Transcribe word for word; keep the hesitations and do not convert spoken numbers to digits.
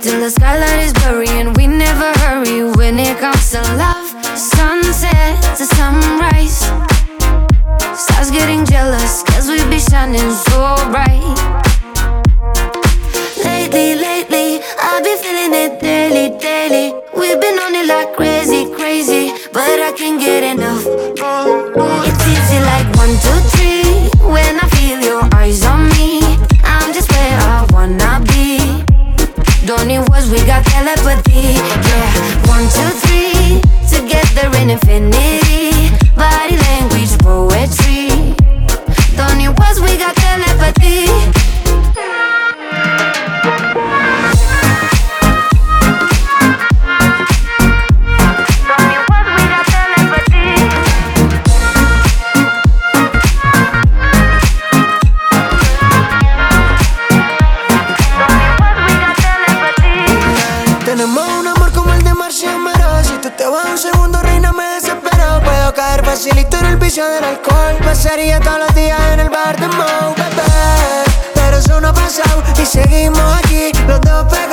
till the skylight is blurry and we never hurry when it comes to love. Sunset to sunrise, stars getting jealous cause we be shining so bright. Lately, lately, I've been feeling it daily, daily. We've been on it like crazy, crazy, but I can't get enough. It's easy like one, two, three. When I feel your eyes on me, I'm just where I wanna be. Don't need words, we got telepathy. Yeah, one, two, three, together in infinity. Body language, poetry. Don't need words, we got telepathy. Tenemos un amor como el de Marcia Mera. Si tú te vas un segundo, reina, me desespero. Puedo caer facilito en el vicio del alcohol. Pasaría todos los días en el bar de Mo, bebé. Pero eso no ha pasado y seguimos aquí, los dos pegados.